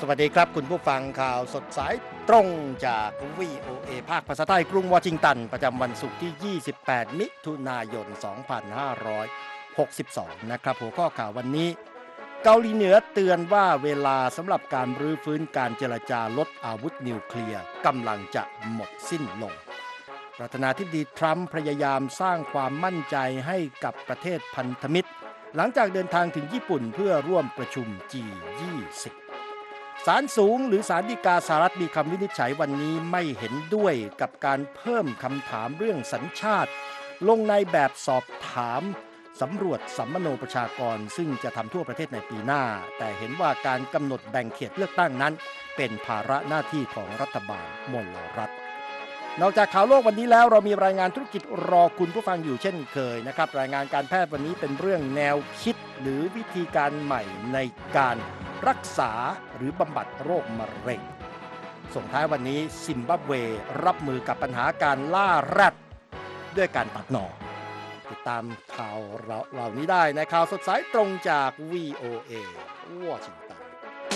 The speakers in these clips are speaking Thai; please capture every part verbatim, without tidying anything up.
วัสดีครับคุณผู้ฟังข่าวสดสายตรงจาก วี โอ เอ ภาคภาษาไทยกรุงวอชิงตันประจำวันศุกร์ที่ ยี่สิบแปด มิถุนายน สองพันห้าร้อยหกสิบสอง นะครับหัวข้อข่าววันนี้เกาหลีเหนือเตือนว่าเวลาสำหรับการรื้อฟื้นการเจรจาลดอาวุธนิวเคลียร์กำลังจะหมดสิ้นลงประธานาธิบดีทรัมป์พยายามสร้างความมั่นใจให้กับประเทศพันธมิตรหลังจากเดินทางถึงญี่ปุ่นเพื่อร่วมประชุม จี ยี่สิบศาลสูงหรือศาลฎีกาสหรัฐมีคำวินิจฉัยวันนี้ไม่เห็นด้วยกับการเพิ่มคำถามเรื่องสัญชาติลงในแบบสอบถามสำรวจสัมมโนประชากรซึ่งจะทำทั่วประเทศในปีหน้าแต่เห็นว่าการกำหนดแบ่งเขตเลือกตั้งนั้นเป็นภาระหน้าที่ของรัฐบาลมลรัฐนอกจากข่าวโลกวันนี้แล้วเรามีรายงานธุรกิจรอคุณผู้ฟังอยู่เช่นเคยนะครับรายงานการแพทย์วันนี้เป็นเรื่องแนวคิดหรือวิธีการใหม่ในการรักษาหรือบำบัดโรคมะเร็งส่งท้ายวันนี้ซิมบับเวรับมือกับปัญหาการล่าแรดด้วยการตัดหน่อติดตามข่าวเหล่านี้ได้ในข่าวสดสายตรงจาก วี โอ เอ วอชิงตัน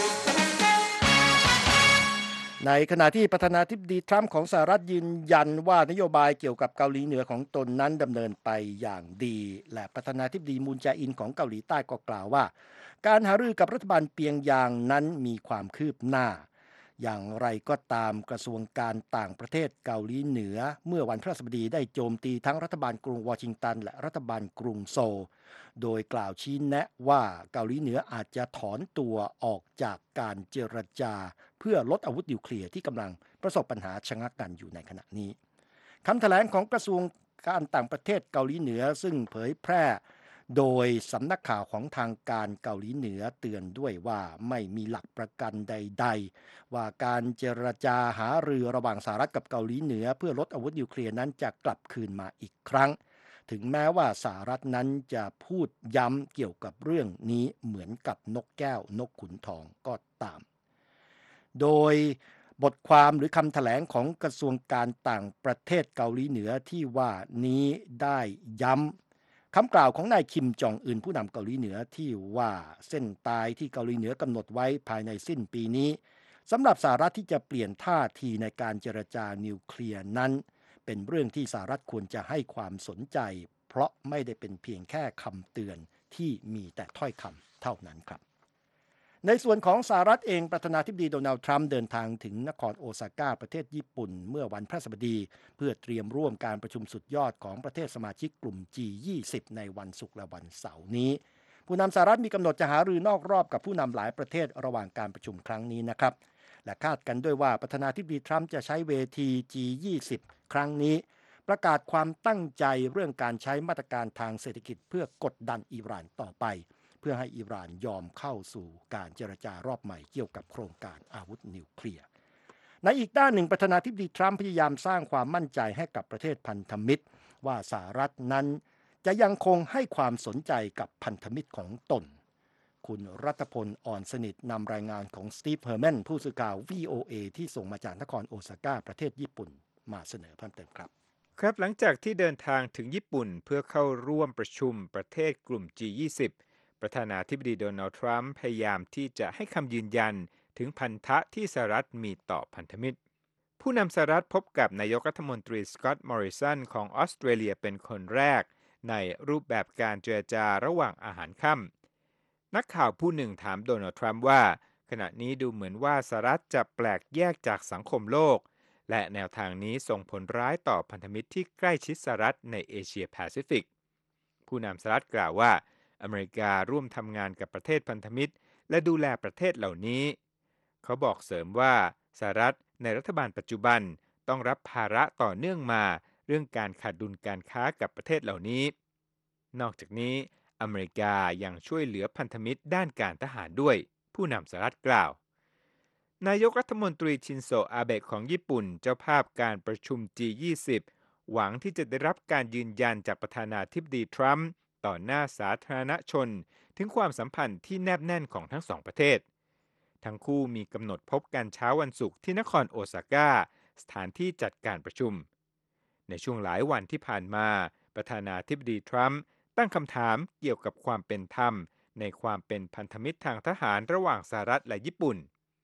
ในขณะที่ประธานาธิบดีทรัมป์ของสหรัฐยืนยันว่านโยบายเกี่ยวกับเกาหลีเหนือของตนนั้นดำเนินไปอย่างดีและประธานาธิบดีมูนแจอินของเกาหลีใต้ก็กล่าวว่าการหารือกับรัฐบาลเปียงยางนั้นมีความคืบหน้าอย่างไรก็ตามกระทรวงการต่างประเทศเกาหลีเหนือเมื่อวันพฤหัสบดีได้โจมตีทั้งรัฐบาลกรุงวอชิงตันและรัฐบาลกรุงโซลโดยกล่าวชี้แนะว่าเกาหลีเหนืออาจจะถอนตัวออกจากการเจรจาเพื่อลดอาวุธนิวเคลียร์ที่กำลังประสบปัญหาชะงักกันอยู่ในขณะนี้คำแถลงของกระทรวงการต่างประเทศเกาหลีเหนือซึ่งเผยแพร่โดยสำนักข่าวของทางการเกาหลีเหนือเตือนด้วยว่าไม่มีหลักประกันใดๆว่าการเจรจาหารือระหว่างสหรัฐกับเกาหลีเหนือเพื่อลดอาวุธนิวเคลียร์นั้นจะกลับคืนมาอีกครั้งถึงแม้ว่าสหรัฐนั้นจะพูดย้ำเกี่ยวกับเรื่องนี้เหมือนกับนกแก้วนกขุนทองก็ตามโดยบทความหรือคำแถลงของกระทรวงการต่างประเทศเกาหลีเหนือที่ว่านี้ได้ย้ำคำกล่าวของนายคิมจองอึนผู้นำเกาหลีเหนือที่ว่าเส้นตายที่เกาหลีเหนือกำหนดไว้ภายในสิ้นปีนี้สำหรับสหรัฐที่จะเปลี่ยนท่าทีในการเจรจานิวเคลียร์นั้นเป็นเรื่องที่สหรัฐควรจะให้ความสนใจเพราะไม่ได้เป็นเพียงแค่คำเตือนที่มีแต่ถ้อยคำเท่านั้นครับในส่วนของสหรัฐเองประธานาธิบดีโดนัลด์ทรัมป์เดินทางถึงนครโอซาก้าประเทศญี่ปุ่นเมื่อวันพฤหัสบดีเพื่อเตรียมร่วมการประชุมสุดยอดของประเทศสมาชิกกลุ่ม จี ยี่สิบ ในวันศุกร์และวันเสาร์นี้ผู้นำสหรัฐมีกำหนดจะหารือนอกรอบกับผู้นำหลายประเทศระหว่างการประชุมครั้งนี้นะครับและคาดกันด้วยว่าประธานาธิบดีทรัมป์จะใช้เวที จี ยี่สิบ ครั้งนี้ประกาศความตั้งใจเรื่องการใช้มาตรการทางเศรษฐกิจเพื่อกดดันอิหร่านต่อไปเพื่อให้อิหร่านยอมเข้าสู่การเจรจารอบใหม่เกี่ยวกับโครงการอาวุธนิวเคลียร์ในอีกด้านหนึ่งประธานาธิบดีทรัมป์พยายามสร้างความมั่นใจให้กับประเทศพันธมิตรว่าสหรัฐนั้นจะยังคงให้ความสนใจกับพันธมิตรของตนคุณรัฐพลอ่อนสนิทนำรายงานของสตีฟเฮอร์แมนผู้สื่อข่าว วี โอ เอ ที่ส่งมาจากนครโอซาก้าประเทศญี่ปุ่นมาเสนอเพิ่มเติมครับครับหลังจากที่เดินทางถึงญี่ปุ่นเพื่อเข้าร่วมประชุมประเทศกลุ่ม จี ยี่สิบ ประธานาธิบดีโดนัลด์ทรัมป์พยายามที่จะให้คำยืนยันถึงพันธะที่สหรัฐมีต่อพันธมิตรผู้นำสหรัฐพบกับนายกรัฐมนตรีสก็อตต์มอริสันของออสเตรเลียเป็นคนแรกในรูปแบบการเจรจาระหว่างอาหารค่ำนักข่าวผู้หนึ่งถามโดนัลด์ทรัมป์ว่าขณะนี้ดูเหมือนว่าสหรัฐจะแปลกแยกจากสังคมโลกและแนวทางนี้ส่งผลร้ายต่อพันธมิตรที่ใกล้ชิดสหรัฐในเอเชียแปซิฟิกผู้นำสหรัฐกล่าวว่าอเมริการ่วมทำงานกับประเทศพันธมิตรและดูแลประเทศเหล่านี้เขาบอกเสริมว่าสหรัฐในรัฐบาลปัจจุบันต้องรับภาระต่อเนื่องมาเรื่องการขาดดุลการค้ากับประเทศเหล่านี้นอกจากนี้อเมริกายังช่วยเหลือพันธมิตรด้านการทหารด้วยผู้นำสหรัฐกล่าวนายกรัฐมนตรีชินโซอาเบะของญี่ปุ่นเจ้าภาพการประชุม จี ยี่สิบ หวังที่จะได้รับการยืนยันจากประธานาธิบดีทรัมป์ต่อหน้าสาธารณชนถึงความสัมพันธ์ที่แนบแน่นของทั้งสองประเทศทั้งคู่มีกำหนดพบกันเช้าวันศุกร์ที่นครโอซาก้าสถานที่จัดการประชุมในช่วงหลายวันที่ผ่านมาประธานาธิบดีทรัมป์ตั้งคำถามเกี่ยวกับความเป็นธรรมในความเป็นพันธมิตรทางทหารระหว่างสหรัฐและญี่ปุ่น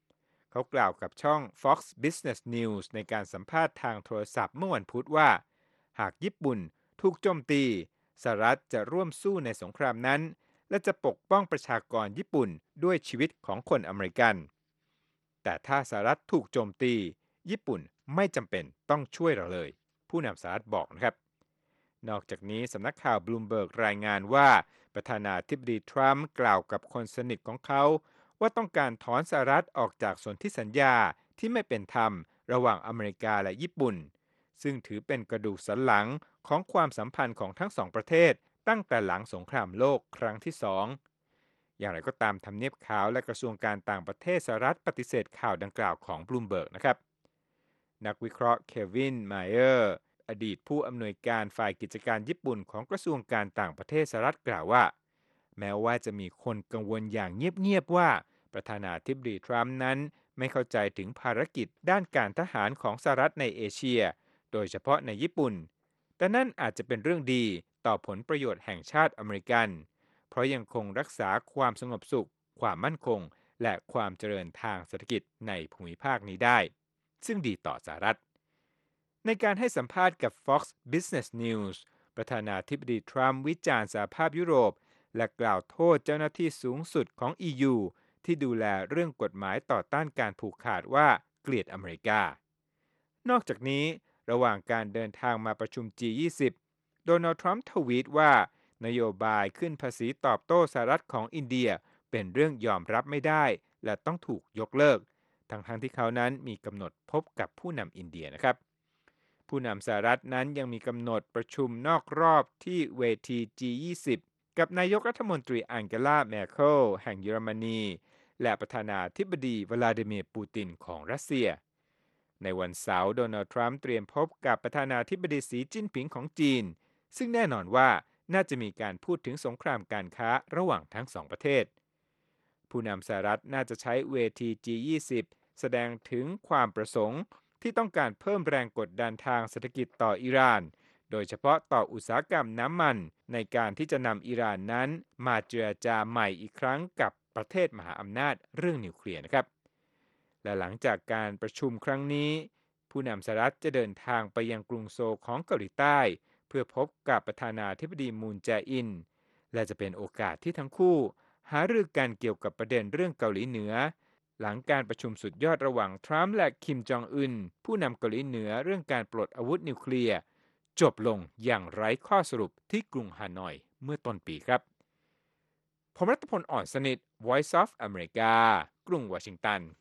เขากล่าวกับช่อง Fox Business News ในการสัมภาษณ์ทางโทรศัพท์เมื่อวันพุธว่าหากญี่ปุ่นถูกโจมตีสหรัฐจะร่วมสู้ในสงครามนั้นและจะปกป้องประชากรญี่ปุ่นด้วยชีวิตของคนอเมริกันแต่ถ้าสหรัฐถูกโจมตีญี่ปุ่นไม่จำเป็นต้องช่วยเราเลยผู้นำสหรัฐบอกนะครับนอกจากนี้สำนักข่าวบลูมเบิร์กรายงานว่าประธานาธิบดีทรัมป์กล่าวกับคนสนิทของเขาว่าต้องการถอนสหรัฐออกจากสนธิสัญญาที่ไม่เป็นธรรมระหว่างอเมริกาและญี่ปุ่นซึ่งถือเป็นกระดูกสันหลังของความสัมพันธ์ของทั้งสองประเทศตั้งแต่หลังสงครามโลกครั้งที่สองอย่างไรก็ตามทำเนียบขาวและกระทรวงการต่างประเทศสหรัฐปฏิเสธข่าวดังกล่าวของบลูมเบิร์กนะครับนักวิเคราะห์เควินไมเออร์อดีตผู้อำนวยการฝ่ายกิจการญี่ปุ่นของกระทรวงการต่างประเทศสหรัฐกล่าวว่าแม้ว่าจะมีคนกังวลอย่างเงียบๆว่าประธานาธิบดีทรัมป์นั้นไม่เข้าใจถึงภารกิจด้านการทหารของสหรัฐในเอเชียโดยเฉพาะในญี่ปุ่นแต่นั่นอาจจะเป็นเรื่องดีต่อผลประโยชน์แห่งชาติอเมริกันเพราะยังคงรักษาความสงบสุขความมั่นคงและความเจริญทางเศรษฐกิจในภูมิภาคนี้ได้ซึ่งดีต่อสหรัฐในการให้สัมภาษณ์กับ Fox Business News ประธานาธิบดีทรัมป์วิจารณ์สหภาพยุโรปและกล่าวโทษเจ้าหน้าที่สูงสุดของ อี ยู ที่ดูแลเรื่องกฎหมายต่อต้านการผูกขาดว่าเกลียดอเมริกานอกจากนี้ระหว่างการเดินทางมาประชุม จี ยี่สิบ โดนัลด์ทรัมป์ทวีตว่านโยบายขึ้นภาษีตอบโต้สหรัฐของอินเดียเป็นเรื่องยอมรับไม่ได้และต้องถูกยกเลิกทั้งทั้งที่เขานั้นมีกำหนดพบกับผู้นำอินเดียนะครับผู้นำสหรัฐนั้นยังมีกำหนดประชุมนอกรอบที่เวที จี ยี่สิบ กับนายกรัฐมนตรีแองเกลา แมร์เคิลแห่งเยอรมนีและประธานาธิบดีวลาดิเมียร์ปูตินของรัสเซียในวันเสาร์โดนัลด์ทรัมป์เตรียมพบกับประธานาธิบดีสีจิ้นผิงของจีนซึ่งแน่นอนว่าน่าจะมีการพูดถึงสงครามการค้าระหว่างทั้งสองประเทศผู้นำสหรัฐน่าจะใช้เวที จี ยี่สิบ แสดงถึงความประสงค์ที่ต้องการเพิ่มแรงกดดันทางเศรษฐกิจต่ออิหร่านโดยเฉพาะต่ออุตสาหกรรมน้ำมันในการที่จะนำอิหร่านนั้นมาเจรจาใหม่อีกครั้งกับประเทศมหาอำนาจเรื่องนิวเคลียร์นะครับและหลังจากการประชุมครั้งนี้ผู้นำสหรัฐจะเดินทางไปยังกรุงโซลของเกาหลีใต้เพื่อพบกับประธานาธิบดีมูนแจอินและจะเป็นโอกาสที่ทั้งคู่หารือกันเกี่ยวกับประเด็นเรื่องเกาหลีเหนือหลังการประชุมสุดยอดระหว่างทรัมป์และคิมจองอึนผู้นำเกาหลีเหนือเรื่องการปลดอาวุธนิวเคลียร์จบลงอย่างไร้ข้อสรุปที่กรุงฮานอยเมื่อต้นปีครับผมรัตพล อ่อนสนิท Voice of America กรุงวอชิงตัน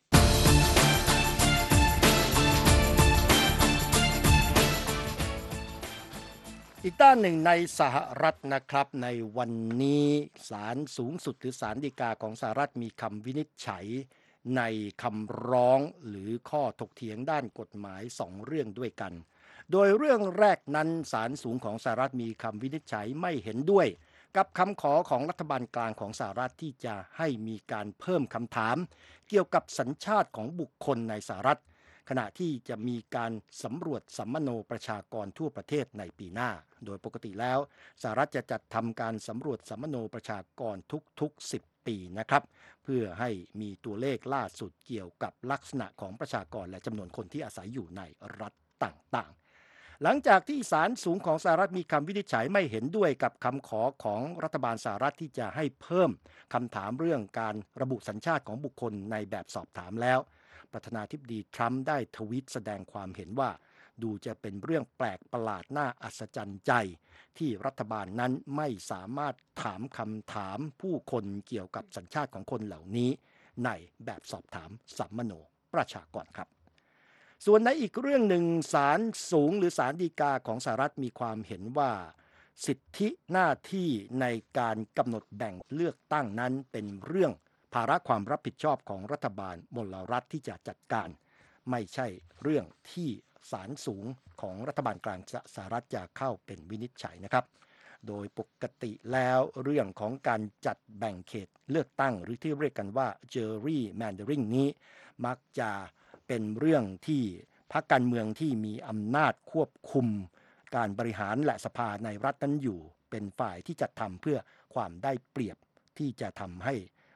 อีกด้านหนึ่งในสหรัฐนะครับในวันนี้ศาลสูงสุดหรือศาลฎีกาของสหรัฐมีคำวินิจฉัยในคำร้องหรือข้อถกเถียงด้านกฎหมายสองเรื่องด้วยกันโดยเรื่องแรกนั้นศาลสูงของสหรัฐมีคำวินิจฉัยไม่เห็นด้วยกับคำขอของรัฐบาลกลางของสหรัฐที่จะให้มีการเพิ่มคำถามเกี่ยวกับสัญชาติของบุคคลในสหรัฐขณะที่จะมีการสำรวจสัมมโนประชากรทั่วประเทศในปีหน้าโดยปกติแล้วสหรัฐจะจัดทำการสำรวจสัมมโนประชากรทุกๆสิบปีนะครับเพื่อให้มีตัวเลขล่าสุดเกี่ยวกับลักษณะของประชากรและจำนวนคนที่อาศัยอยู่ในรัฐต่างๆหลังจากที่ศาลสูงของสหรัฐมีคำวินิจฉัยไม่เห็นด้วยกับคำขอของรัฐบาลสหรัฐที่จะให้เพิ่มคำถามเรื่องการระบุสัญชาติของบุคคลในแบบสอบถามแล้วประธานาธิบดีทรัมป์ได้ทวีตแสดงความเห็นว่าดูจะเป็นเรื่องแปลกประหลาดน่าอัศจรรย์ใจที่รัฐบาลนั้นไม่สามารถถามคำถามผู้คนเกี่ยวกับสัญชาติของคนเหล่านี้ในแบบสอบถามสัมมโนประชากรครับส่วนในอีกเรื่องหนึ่งศาลสูงหรือศาลฎีกาของสหรัฐมีความเห็นว่าสิทธิหน้าที่ในการกำหนดแบ่งเลือกตั้งนั้นเป็นเรื่องภาระความรับผิดชอบของรัฐบาลมลรัฐที่จะจัดการไม่ใช่เรื่องที่ศาลสูงของรัฐบาลกลางสหรัฐจะเข้าเป็นวินิจฉัยนะครับโดยปกติแล้วเรื่องของการจัดแบ่งเขตเลือกตั้งหรือที่เรียกกันว่า gerrymandering นี้มักจะเป็นเรื่องที่พรรคการเมืองที่มีอำนาจควบคุมการบริหารและสภาในรัฐนั้นอยู่เป็นฝ่ายที่จัดทำเพื่อความได้เปรียบที่จะทำให้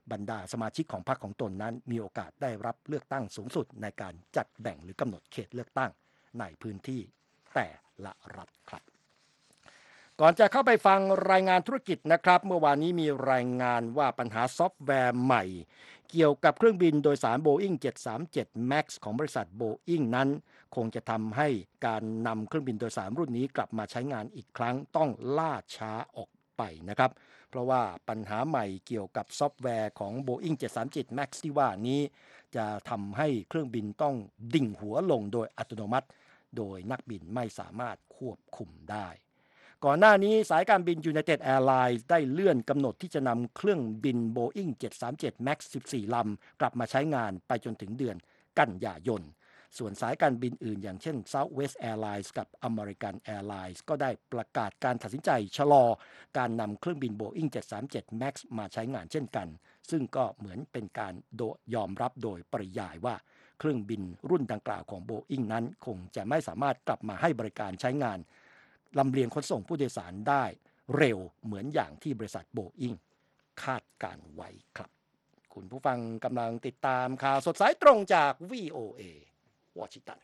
บรรดาสมาชิกของพรรคของตนนั้นมีโอกาสได้รับเลือกตั้งสูงสุดในการจัดแบ่งหรือกำหนดเขตเลือกตั้งในพื้นที่แต่ละรัฐครับก่อนจะเข้าไปฟังรายงานธุรกิจนะครับเมื่อวานนี้มีรายงานว่าปัญหาซอฟต์แวร์ใหม่เกี่ยวกับเครื่องบินโดยสาร Boeing เจ็ดสามเจ็ด Max ของบริษัท Boeing นั้นคงจะทำให้การนำเครื่องบินโดยสารรุ่นนี้กลับมาใช้งานอีกครั้งต้องล่าช้าออกไปนะครับเพราะว่าปัญหาใหม่เกี่ยวกับซอฟต์แวร์ของ Boeing เจ็ดสามเจ็ด Max ที่ว่านี้จะทำให้เครื่องบินต้องดิ่งหัวลงโดยอัตโนมัติโดยนักบินไม่สามารถควบคุมได้ก่อนหน้านี้สายการบิน United Airlines ได้เลื่อนกำหนดที่จะนำเครื่องบิน Boeing เจ็ดสามเจ็ด Max สิบสี่ ลำกลับมาใช้งานไปจนถึงเดือนกันยายนส่วนสายการบินอื่นอย่างเช่น Southwest Airlines กับ American Airlines ก็ได้ประกาศการตัดสินใจชะลอการนำเครื่องบิน Boeing เจ็ดสามเจ็ด Max มาใช้งานเช่นกันซึ่งก็เหมือนเป็นการยอมรับโดยปริยายว่าเครื่องบินรุ่นดังกล่าวของ Boeing นั้นคงจะไม่สามารถกลับมาให้บริการใช้งานลำเลียงขนส่งผู้โดยสารได้เร็วเหมือนอย่างที่บริษัท Boeing คาดการไว้ครับคุณผู้ฟังกำลังติดตามข่าวสดสายตรงจาก วี โอ เอ วอชิงตัน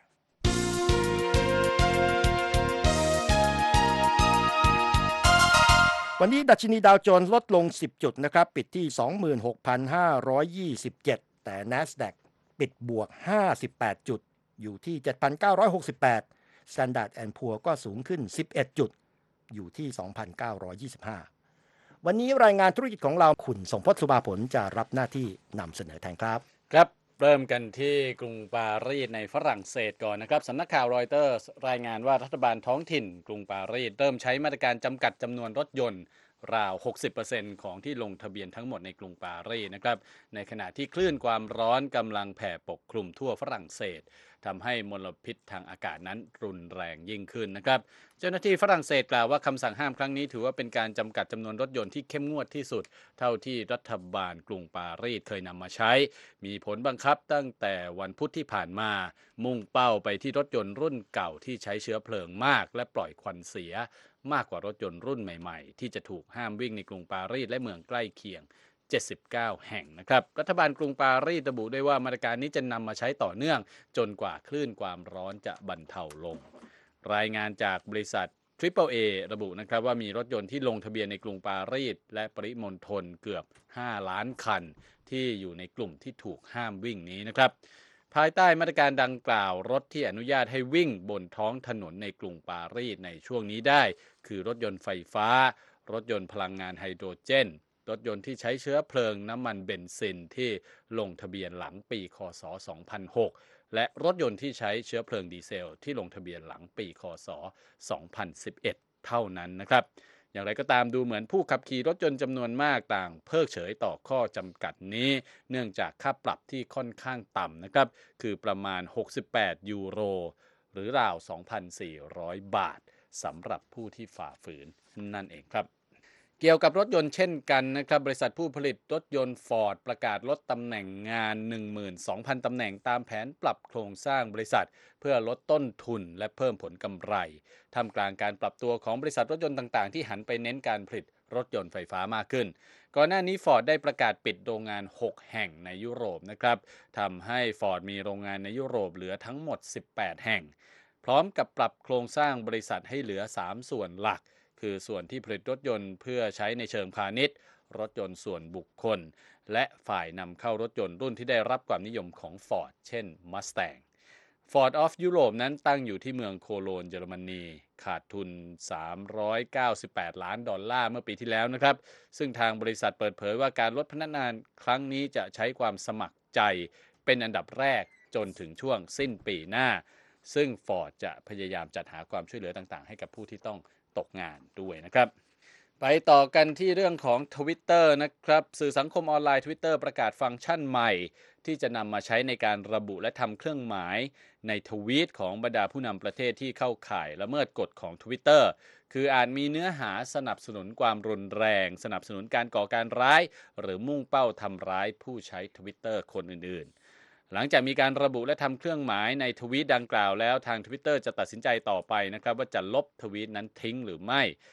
วันนี้ดัชนีดาวโจนส์ลดลงสิบจุดนะครับปิดที่ สองหมื่นหกพันห้าร้อยยี่สิบเจ็ด แต่ NASDAQ ปิดบวกห้าสิบแปดจุดอยู่ที่ เจ็ดพันเก้าร้อยหกสิบแปด Standard แอนด์ Poor ก็สูงขึ้นสิบเอ็ดจุดอยู่ที่ สองพันเก้าร้อยยี่สิบห้า วันนี้รายงานธุรกิจของเราคุณสมพจน์สุภาผลจะรับหน้าที่นำเสนอแทนครับครับเริ่มกันที่กรุงปารีสในฝรั่งเศสก่อนนะครับสำนักข่าวรอยเตอร์รายงานว่ารัฐบาลท้องถิ่นกรุงปารีสเริ่มใช้มาตรการจำกัดจำนวนรถยนต์ราว หกสิบเปอร์เซ็นต์ ของที่ลงทะเบียนทั้งหมดในกรุงปารีสนะครับในขณะที่คลื่นความร้อนกำลังแผ่ปกคลุมทั่วฝรั่งเศสทำให้มลพิษทางอากาศนั้นรุนแรงยิ่งขึ้นนะครับเจ้าหน้าที่ฝรั่งเศสกล่าวว่าคำสั่งห้ามครั้งนี้ถือว่าเป็นการจำกัดจำนวนรถยนต์ที่เข้มงวดที่สุดเท่าที่รัฐบาลกรุงปารีสเคยนำมาใช้มีผลบังคับตั้งแต่วันพุธที่ผ่านมามุ่งเป้าไปที่รถยนต์รุ่นเก่าที่ใช้เชื้อเพลิงมากและปล่อยควันเสียมากกว่ารถยนต์รุ่นใหม่ๆที่จะถูกห้ามวิ่งในกรุงปารีสและเมืองใกล้เคียงเจ็ดสิบเก้าแห่งนะครับรัฐบาลกรุงปารีสระบุได้ว่ามาตรการนี้จะนำมาใช้ต่อเนื่องจนกว่าคลื่นความร้อนจะบรรเทาลงรายงานจากบริษัท ทริปเปิลเอ ระบุนะครับว่ามีรถยนต์ที่ลงทะเบียนในกรุงปารีสและปริมณฑลเกือบห้าล้านคันที่อยู่ในกลุ่มที่ถูกห้ามวิ่งนี้นะครับภายใต้มาตรการดังกล่าวรถที่อนุญาตให้วิ่งบนท้องถนนในกรุงปารีสในช่วงนี้ได้คือรถยนต์ไฟฟ้ารถยนต์พลังงานไฮโดรเจนรถยนต์ที่ใช้เชื้อเพลิงน้ำมันเบนซินที่ลงทะเบียนหลังปีค.ศ. สองพันหกและรถยนต์ที่ใช้เชื้อเพลิงดีเซลที่ลงทะเบียนหลังปีค.ศ. สองพันสิบเอ็ดเท่านั้นนะครับอย่างไรก็ตามดูเหมือนผู้ขับขี่รถยนต์จำนวนมากต่างเพิกเฉยต่อข้อจำกัดนี้เนื่องจากค่าปรับที่ค่อนข้างต่ำนะครับคือประมาณหกสิบแปดยูโรหรือราว สองพันสี่ร้อย บาทสำหรับผู้ที่ฝ่าฝืนนั่นเองครับเกี่ยวกับรถยนต์เช่นกันนะครับบริษัทผู้ผลิตรถยนต์ Ford ประกาศลดตำแหน่งงาน หนึ่งหมื่นสองพัน ตำแหน่งตามแผนปรับโครงสร้างบริษัทเพื่อลดต้นทุนและเพิ่มผลกำไรท่ามกลางการปรับตัวของบริษัทรถยนต์ต่างๆที่หันไปเน้นการผลิตรถยนต์ไฟฟ้ามากขึ้นก่อนหน้านี้ Ford ได้ประกาศปิดโรงงานหกแห่งในยุโรปนะครับทำให้ Ford มีโรงงานในยุโรปเหลือทั้งหมดสิบแปดแห่งพร้อมกับปรับโครงสร้างบริษัทให้เหลือสามส่วนหลักคือส่วนที่ผลิตรถยนต์เพื่อใช้ในเชิงพาณิชย์รถยนต์ส่วนบุคคลและฝ่ายนำเข้ารถยนต์รุ่นที่ได้รับความนิยมของ Ford เช่น Mustang Ford of Europe นั้นตั้งอยู่ที่เมืองโคโลนเยอรมนีขาดทุนสามร้อยเก้าสิบแปดล้านดอลลาร์เมื่อปีที่แล้วนะครับซึ่งทางบริษัทเปิดเผยว่าการลดพนักงานครั้งนี้จะใช้ความสมัครใจเป็นอันดับแรกจนถึงช่วงสิ้นปีหน้าซึ่ง Ford จะพยายามจัดหาความช่วยเหลือต่างๆให้กับผู้ที่ต้องตกงานด้วยนะครับไปต่อกันที่เรื่องของ Twitter นะครับสื่อสังคมออนไลน์ Twitter ประกาศฟังก์ชันใหม่ที่จะนำมาใช้ในการระบุและทำเครื่องหมายในทวีตของบรรดาผู้นำประเทศที่เข้าข่ายละเมิดกฎของ Twitter คืออาจมีเนื้อหาสนับสนุนความรุนแรงสนับสนุนการก่อการร้ายหรือมุ่งเป้าทำร้ายผู้ใช้ Twitter คนอื่นๆหลังจากมีการระบุและทำเครื่องหมายในทวีตดังกล่าวแล้วทาง Twitter จะตัดสินใจต่อไปนะครับว่าจะลบทวีตนั้นทิ้งหรือไม่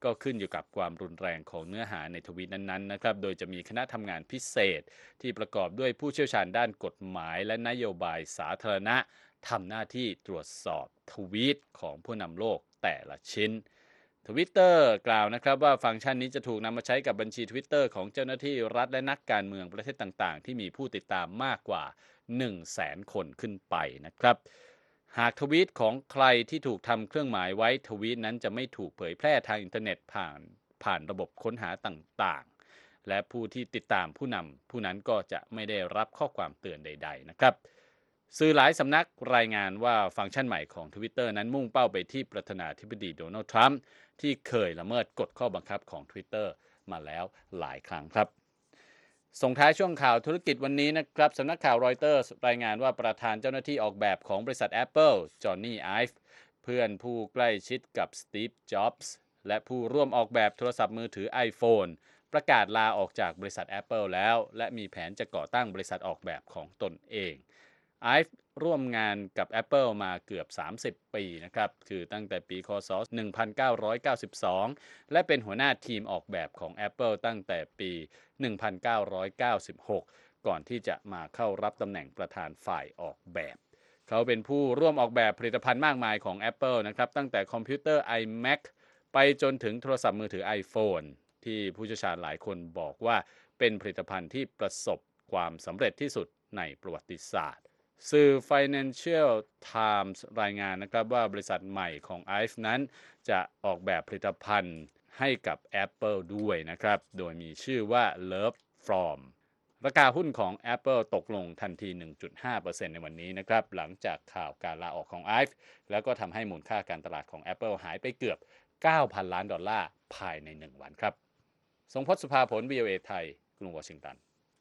ก็ขึ้นอยู่กับความรุนแรงของเนื้อหาในทวีตนั้นๆนะครับโดยจะมีคณะทำงานพิเศษที่ประกอบด้วยผู้เชี่ยวชาญด้านกฎหมายและนโยบายสาธารณะทำหน้าที่ตรวจสอบทวีตของผู้นำโลกแต่ละชิ้น Twitter กล่าวนะครับว่าฟังก์ชันนี้จะถูกนำมาใช้กับบัญชี Twitter ของเจ้าหน้าที่รัฐและนักการเมืองประเทศต่างๆที่มีผู้ติดตามมากกว่า หนึ่งแสน คนขึ้นไปนะครับหากทวีตของใครที่ถูกทำเครื่องหมายไว้ทวีตนั้นจะไม่ถูกเผยแพร่ทางอินเทอร์เน็ตผ่านผ่านระบบค้นหาต่างๆและผู้ที่ติดตามผู้นำผู้นั้นก็จะไม่ได้รับข้อความเตือนใดๆนะครับสื่อหลายสำนักรายงานว่าฟังก์ชันใหม่ของ Twitter นั้นมุ่งเป้าไปที่ประธานาธิบดีโดนัลด์ทรัมป์ที่เคยละเมิดกฎข้อบังคับของ Twitter มาแล้วหลายครั้งครับส่งท้ายช่วงข่าวธุรกิจวันนี้นะครับสำนักข่าวรอยเตอร์รายงานว่าประธานเจ้าหน้าที่ออกแบบของบริษัท Apple จอห์นนี่ไอฟ์เพื่อนผู้ใกล้ชิดกับสตีฟจ็อบส์และผู้ร่วมออกแบบโทรศัพท์มือถือ iPhone ประกาศลาออกจากบริษัท Apple แล้วและมีแผนจะก่อตั้งบริษัทออกแบบของตนเองไอฟ์ร่วมงานกับ Apple มาเกือบสามสิบปีนะครับคือตั้งแต่ปีค.ศ. หนึ่งพันเก้าร้อยเก้าสิบสองและเป็นหัวหน้าทีมออกแบบของ Apple ตั้งแต่ปีหนึ่งพันเก้าร้อยเก้าสิบหกก่อนที่จะมาเข้ารับตำแหน่งประธานฝ่ายออกแบบเขาเป็นผู้ร่วมออกแบบผลิตภัณฑ์มากมายของ Apple นะครับตั้งแต่คอมพิวเตอร์ iMac ไปจนถึงโทรศัพท์มือถือ iPhone ที่ผู้เชี่ยวชาญหลายคนบอกว่าเป็นผลิตภัณฑ์ที่ประสบความสำเร็จที่สุดในประวัติศาสตร์สื่อ Financial Times รายงานนะครับว่าบริษัทใหม่ของ ไอ เอฟ นั้นจะออกแบบผลิตภัณฑ์ให้กับ Apple ด้วยนะครับโดยมีชื่อว่า Love From ราคาหุ้นของ Apple ตกลงทันที หนึ่งจุดห้าเปอร์เซ็นต์ ในวันนี้นะครับหลังจากข่าวการลาออกของ ไอ เอฟ แล้วก็ทำให้มูลค่าการตลาดของ Apple หายไปเกือบ เก้าพัน ล้านดอลลาร์ภายในหนึ่งวันครับทรงพจน์สุภาผล วี โอ เอ ไทยกรุงวอชิงตัน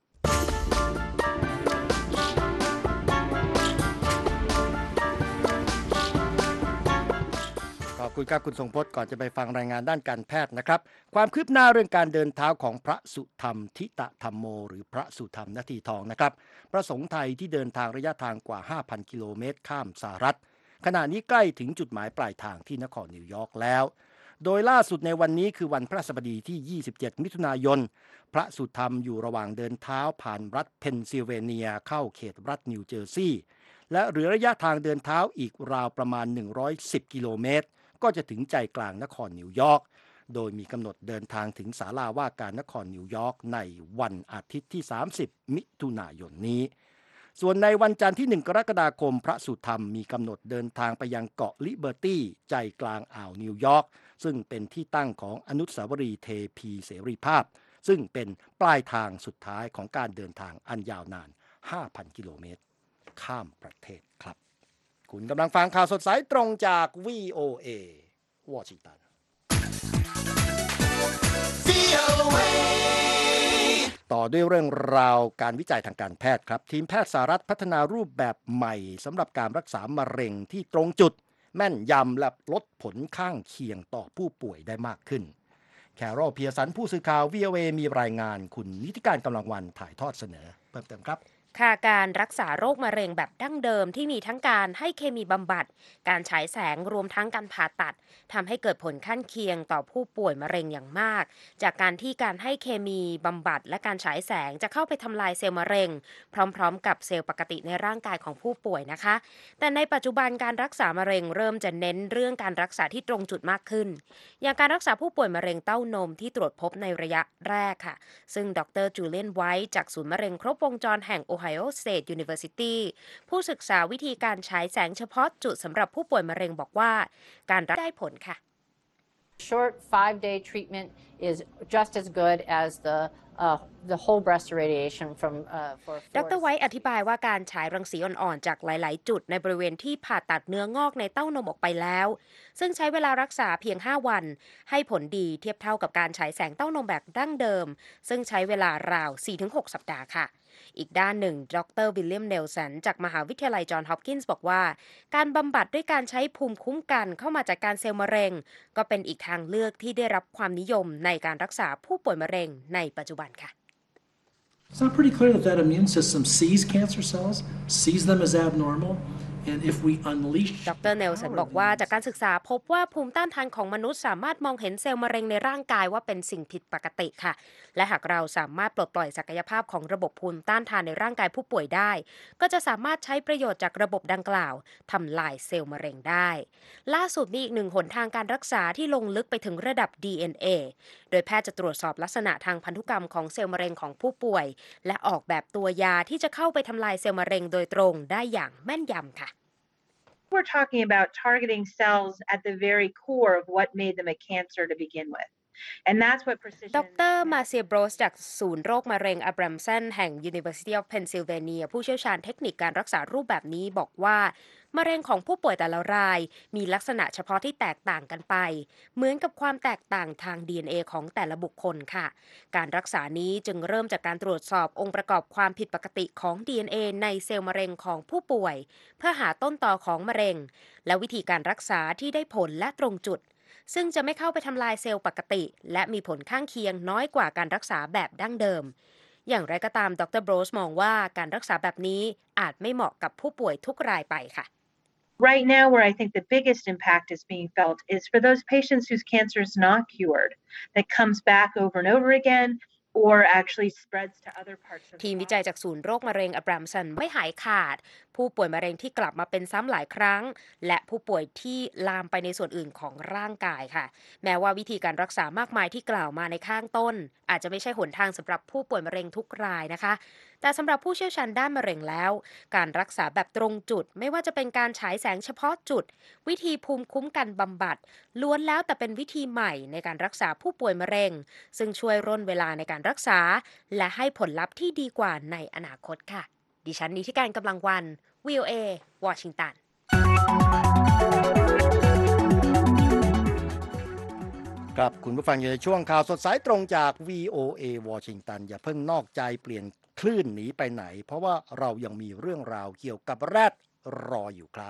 ขอบคุณครับคุณทรงพจน์ก่อนจะไปฟังรายงานด้านการแพทย์นะครับความคืบหน้าเรื่องการเดินเท้าของพระสุธรรมทิตธรรมโมหรือพระสุธรรมนาทีทองนะครับพระสงฆ์ไทยที่เดินทางระยะทางกว่า ห้าพัน กิโลเมตรข้ามสหรัฐขณะนี้ใกล้ถึงจุดหมายปลายทางที่นครนิวยอร์กแล้วโดยล่าสุดในวันนี้คือวันพฤหัสบดีที่ยี่สิบเจ็ดมิถุนายนพระสุธรรมอยู่ระหว่างเดินเท้าผ่านรัฐเพนซิลเวเนียเข้าเขตรัฐนิวเจอร์ซีย์และเหลือระยะทางเดินเท้าอีกราวประมาณหนึ่งร้อยสิบกิโลเมตรก็จะถึงใจกลางนครนิวยอร์กโดยมีกำหนดเดินทางถึงศาลาว่าการนครนิวยอร์กในวันอาทิตย์ที่สามสิบมิถุนายนนี้ส่วนในวันจันทร์ที่หนึ่งกรกฎาคมพระสุธรรมมีกำหนดเดินทางไปยังเกาะลิเบอร์ตี้ใจกลางอ่าวนิวยอร์กซึ่งเป็นที่ตั้งของอนุสาวรีย์เทพีเสรีภาพซึ่งเป็นปลายทางสุดท้ายของการเดินทางอันยาวนาน ห้าพัน กิโลเมตรข้ามประเทศครับคุณกำลังฟังข่าวสดสายตรงจาก วี โอ เอ วอชิงตันต่อด้วยเรื่องราวการวิจัยทางการแพทย์ครับทีมแพทย์สหรัฐพัฒนารูปแบบใหม่สำหรับการรักษามะเร็งที่ตรงจุดแม่นยำและลดผลข้างเคียงต่อผู้ป่วยได้มากขึ้นแคโรล เพียร์สันผู้สื่อข่าว วี โอ เอ มีรายงานคุณนิติการกำลังวันถ่ายทอดเสนอเพิ่มเติมครับค่ะการรักษาโรคมะเร็งแบบดั้งเดิมที่มีทั้งการให้เคมีบำบัดการฉายแสงรวมทั้งการผ่าตัดทำให้เกิดผลข้างเคียงต่อผู้ป่วยมะเร็งอย่างมากจากการที่การให้เคมีบำบัดและการฉายแสงจะเข้าไปทำลายเซลล์มะเร็งพร้อมๆกับเซลล์ปกติในร่างกายของผู้ป่วยนะคะแต่ในปัจจุบันการรักษามะเร็งเริ่มจะเน้นเรื่องการรักษาที่ตรงจุดมากขึ้นอย่างการรักษาผู้ป่วยมะเร็งเต้านมที่ตรวจพบในระยะแรกค่ะซึ่งดรจูเลียนไวท์จากศูนย์มะเร็งครบวงจรแห่ง Ohio State University ผู้ศึกษาวิธีการฉายแสงเฉพาะจุดสำหรับผู้ป่วยมะเร็งบอกว่าการรักษาได้ผลค่ะ Short five-day treatment is just as good as the uh, the whole breast irradiation from uh, for ดรไวท์อธิบายว่าการฉายรังสีอ่อนๆจากหลายๆจุดในบริเวณที่ผ่าตัดเนื้องอกในเต้านมออกไปแล้วซึ่งใช้เวลารักษาเพียงห้าวันให้ผลดีเทียบเท่ากับการฉายแสงเต้านมแบบดั้งเดิมซึ่งใช้เวลาราว สี่ถึงหก สัปดาห์ค่ะอีกด้านหนึ่งดรวิลเลียมเนลสันจากมหาวิทยาลัยจอห์นฮอปกินส์บอกว่าการบำบัดด้วยการใช้ภูมิคุ้มกันเข้ามาจัดการเซลล์มะเร็งก็เป็นอีกทางเลือกที่ได้รับความนิยมในการรักษาผู้ป่วยมะเร็งในปัจจุบันค่ะ It's not pretty clear that that immune system sees cancer cells, sees them as abnormal, And if we unleash ดรเนลสันบอกว่าจากการศึกษาพบว่าภูมิต้านทานของมนุษย์สามารถมองเห็นเซลล์มะเร็งในร่างกายว่าเป็นสิ่งผิดปกติค่ะและหากเราสามารถปลดปล่อยศักยภาพของระบบภูมิต้านทานในร่างกายผู้ป่วยได้ก็จะสามารถใช้ประโยชน์จากระบบดังกล่าวทำลายเซลล์มะเร็งได้ล่าสุดมีอีกหนึ่งหนทางการรักษาที่ลงลึกไปถึงระดับ ดี เอ็น เอ โดยแพทย์จะตรวจสอบลักษณะทางพันธุกรรมของเซลล์มะเร็งของผู้ป่วยและออกแบบตัวยาที่จะเข้าไปทำลายเซลล์มะเร็งโดยตรงได้อย่างแม่นยำค่ะ We're talking about targeting cells at the very core of what made them a cancer to begin with. And that's what precision ดรมาเซียโบรสจากศูนย์โรคมะเร็งอับรัมสันแห่ง University of Pennsylvania ผู้เชี่ยวชาญเทคนิคการรักษารูปแบบนี้บอกว่ามะเร็งของผู้ป่วยแต่ละรายมีลักษณะเฉพาะที่แตกต่างกันไปเหมือนกับความแตกต่างทาง ดี เอ็น เอ ของแต่ละบุคคลค่ะการรักษานี้จึงเริ่มจากการตรวจสอบองค์ประกอบความผิดปกติของ ดี เอ็น เอ ในเซลล์มะเร็งของผู้ป่วยเพื่อหาต้นตอของมะเร็งและวิธีการรักษาที่ได้ผลและตรงจุดซึ่งจะไม่เข้าไปทำลายเซลล์ปกติและมีผลข้างเคียงน้อยกว่าการรักษาแบบดั้งเดิมอย่างไรก็ตามดรโบรสมองว่าการรักษาแบบนี้อาจไม่เหมาะกับผู้ป่วยทุกรายไปค่ะ Right now, where I think the biggest impact is being felt is for those patients whose cancer is not cured, that comes back over and over again, or actually spreads to other parts of the body. ทีมวิจัยจากศูนย์โรคมะเร็งอับรัมสันไม่หายขาดผู้ป่วยมะเร็งที่กลับมาเป็นซ้ำหลายครั้งและผู้ป่วยที่ลามไปในส่วนอื่นของร่างกายค่ะแม้ว่าวิธีการรักษามากมายที่กล่าวมาในข้างต้นอาจจะไม่ใช่หนทางสำหรับผู้ป่วยมะเร็งทุกรายนะคะแต่สำหรับผู้เชี่ยวชาญด้านมะเร็งแล้วการรักษาแบบตรงจุดไม่ว่าจะเป็นการฉายแสงเฉพาะจุดวิธีภูมิคุ้มกันบำบัดล้วนแล้วแต่เป็นวิธีใหม่ในการรักษาผู้ป่วยมะเร็งซึ่งช่วยร่นเวลาในการรักษาและให้ผลลัพธ์ที่ดีกว่าในอนาคตค่ะดิฉันนิติการกำลังวัน วี โอ เอ วอชิงตันครับคุณผู้ฟังอยู่ในช่วงข่าวสดสายตรงจาก วี โอ เอ วอชิงตันอย่าเพิ่งนอกใจเปลี่ยนคลื่นหนีไปไหนเพราะว่าเรายังมีเรื่องราวเกี่ยวกับแรดรออยู่ครับ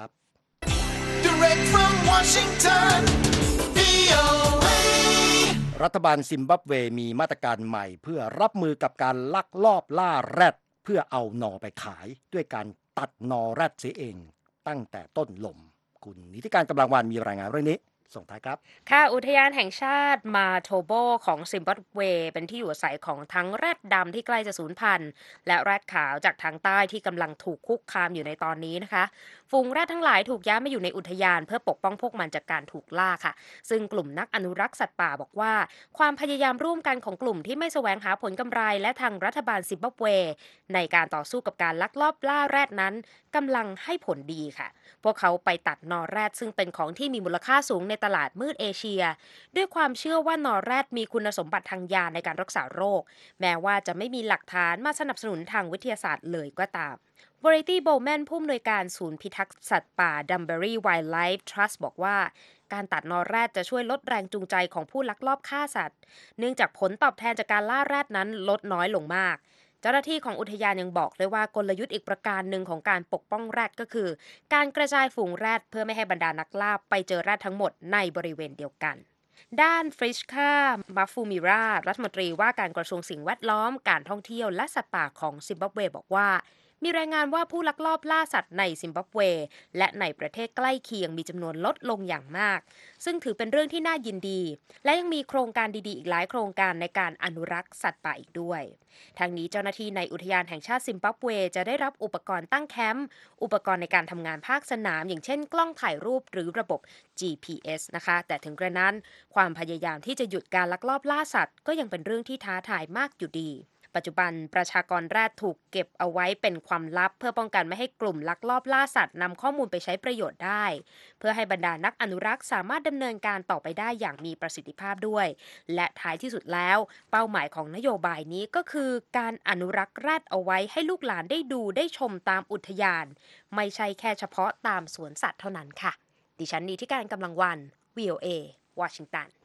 Direct from Washington วี โอ เอรัฐบาลซิมบับเวมีมาตรการใหม่เพื่อรับมือกับการลักลอบล่าแรดเพื่อเอาหนอไปขายด้วยการตัดนอแรดเสียเองตั้งแต่ต้นลมคุณนิติการกำลังวันมีรายงานเรื่องนี้ส่งท้ายครับค่ะอุทยานแห่งชาติมาโทโบของซิมบับเวเป็นที่อยู่อาศัยของทั้งแรดดำที่ใกล้จะสูญพันธุ์และแรดขาวจากทางใต้ที่กำลังถูกคุกคามอยู่ในตอนนี้นะคะฝูงแรดทั้งหลายถูกย้ายมาอยู่ในอุทยานเพื่อปกป้องพวกมันจากการถูกล่าค่ะซึ่งกลุ่มนักอนุรักษ์สัตว์ป่าบอกว่าความพยายามร่วมกันของกลุ่มที่ไม่แสวงหาผลกำไรและทางรัฐบาลซิมบับเวในการต่อสู้กับการลักลอบล่าแรดนั้นกำลังให้ผลดีค่ะพวกเขาไปตัดนอแรดซึ่งเป็นของที่มีมูลค่าสูงในตลาดมืดเอเชียด้วยความเชื่อว่านอแรดมีคุณสมบัติทางยาในการรักษาโรคแม้ว่าจะไม่มีหลักฐานมาสนับสนุนทางวิทยาศาสตร์เลยก็ตามบริตี้โบแมนผู้อำนวยการศูนย์พิทักษ์สัตว์ป่าดัมเบอรี่ไวล์ไลฟ์ทรัสต์บอกว่าการตัดนอแรดจะช่วยลดแรงจูงใจของผู้ลักลอบฆ่าสัตว์เนื่องจากผลตอบแทนจากการล่าแรดนั้นลดน้อยลงมากเจ้าหน้าที่ของอุทยานยังบอกเลยว่ากลยุทธ์อีกประการหนึ่งของการปกป้องแรดก็คือการกระจายฝูงแรดเพื่อไม่ให้บรรดานักล่าไปเจอแรดทั้งหมดในบริเวณเดียวกันด้านฟริชคามาฟูมิรารัฐมนตรีว่าการกระทรวงสิ่งแวดล้อมการท่องเที่ยวและสัตว์ป่าของซิมบับเวบอกว่ามีรายงานว่าผู้ลักลอบล่าสัตว์ในซิมบับเวและในประเทศใกล้เคียงมีจำนวนลดลงอย่างมากซึ่งถือเป็นเรื่องที่น่ายินดีและยังมีโครงการดีๆอีกหลายโครงการในการอนุรักษ์สัตว์ป่าอีกด้วยทางนี้เจ้าหน้าที่ในอุทยานแห่งชาติซิมบับเวจะได้รับอุปกรณ์ตั้งแคมป์อุปกรณ์ในการทำงานภาคสนามอย่างเช่นกล้องถ่ายรูปหรือระบบ จี พี เอส นะคะแต่ถึงกระนั้นความพยายามที่จะหยุดการลักลอบล่าสัตว์ก็ยังเป็นเรื่องที่ท้าทายมากอยู่ดีปัจจุบันประชากรแรดถูกเก็บเอาไว้เป็นความลับเพื่อป้องกันไม่ให้กลุ่มลักลอบล่าสัตว์นำข้อมูลไปใช้ประโยชน์ได้เพื่อให้บรรดานักอนุรักษ์สามารถดำเนินการต่อไปได้อย่างมีประสิทธิภาพด้วยและท้ายที่สุดแล้วเป้าหมายของนโยบายนี้ก็คือการอนุรักษ์แรดเอาไว้ให้ลูกหลานได้ดูได้ชมตามอุทยานไม่ใช่แค่เฉพาะตามสวนสัตว์เท่านั้นค่ะดิฉันนิติการกำลังวัน วี โอ เอ วอชิงตัน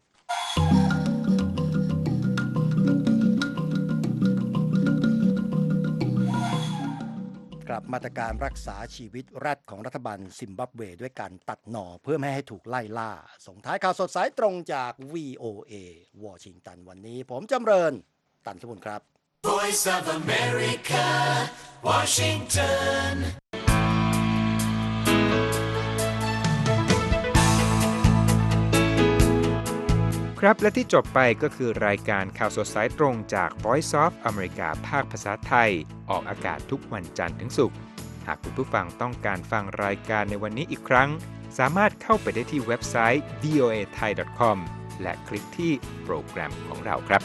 กับมาตรการรักษาชีวิตแรดของรัฐบาลซิมบับเวด้วยการตัดหน่อเพื่อไม่ให้ถูกไล่ล่าส่งท้ายข่าวสดสายตรงจาก วี โอ เอ วอชิงตันวันนี้ผมจำเริญตันสมุนครับ Voice of America Washington ครับและที่จบไปก็คือรายการข่าวสดสายตรงจาก Voice of America ภาคภาษาไทยออกอากาศทุกวันจันทร์ถึงศุกร์หากคุณผู้ฟังต้องการฟังรายการในวันนี้อีกครั้งสามารถเข้าไปได้ที่เว็บไซต์ วี โอ เอ ไทย ดอท คอม และคลิกที่โปรแกรมของเราครับ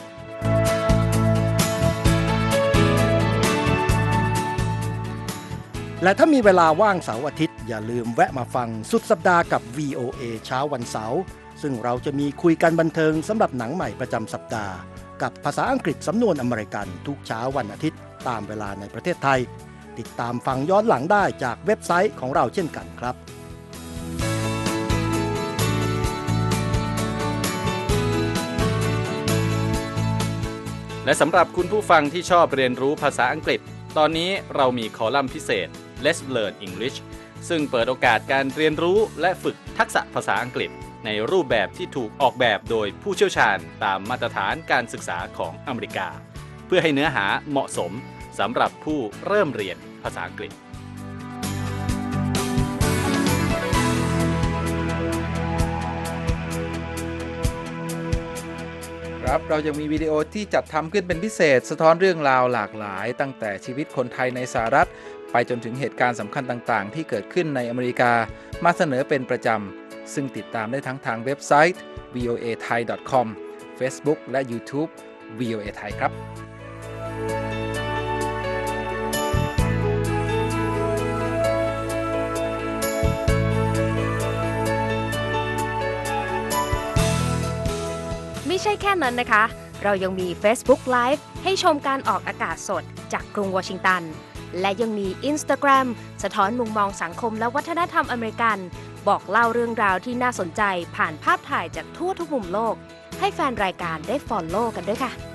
และถ้ามีเวลาว่างเสาร์อาทิตย์อย่าลืมแวะมาฟังสุดสัปดาห์กับ วี โอ เอ เช้าวันเสาร์ซึ่งเราจะมีคุยกันบันเทิงสำหรับหนังใหม่ประจำสัปดาห์กับภาษาอังกฤษสำนวนอเมริกันทุกเช้าวันอาทิตย์ตามเวลาในประเทศไทยติดตามฟังย้อนหลังได้จากเว็บไซต์ของเราเช่นกันครับและสำหรับคุณผู้ฟังที่ชอบเรียนรู้ภาษาอังกฤษตอนนี้เรามีคอลัมน์พิเศษ Let's Learn English ซึ่งเปิดโอกาสการเรียนรู้และฝึกทักษะภาษาอังกฤษในรูปแบบที่ถูกออกแบบโดยผู้เชี่ยวชาญตามมาตรฐานการศึกษาของอเมริกาเพื่อให้เนื้อหาเหมาะสมสำหรับผู้เริ่มเรียนภาษาอังกฤษครับเรายังมีวิดีโอที่จัดทำขึ้นเป็นพิเศษสะท้อนเรื่องราวหลากหลายตั้งแต่ชีวิตคนไทยในสหรัฐไปจนถึงเหตุการณ์สำคัญต่างๆที่เกิดขึ้นในอเมริกามาเสนอเป็นประจำซึ่งติดตามได้ทั้งทางเว็บไซต์ วี โอ เอ ไทย ดอท คอม Facebook และ YouTube วี โอ เอ ไทยครับไม่ใช่แค่นั้นนะคะ เรายังมี Facebook Live ให้ชมการออกอากาศสดจากกรุงวอชิงตันและยังมี Instagram สะท้อนมุมมองสังคมและวัฒนธรรมอเมริกันบอกเล่าเรื่องราวที่น่าสนใจผ่านภาพถ่ายจากทั่วทุกมุมโลกให้แฟนรายการได้ follow กันด้วยค่ะ